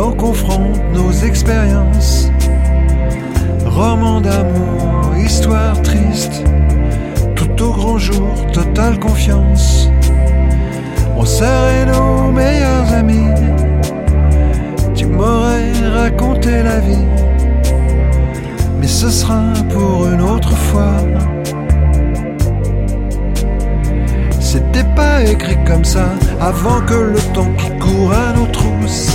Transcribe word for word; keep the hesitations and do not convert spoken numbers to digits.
l'on confronte nos expériences. Roman d'amour, histoire triste, tout au grand jour, totale confiance. On serait nos meilleurs amis, tu m'aurais raconté la vie, mais ce sera pour une autre fois. C'était pas écrit comme ça, avant que le temps qui court à nos trousses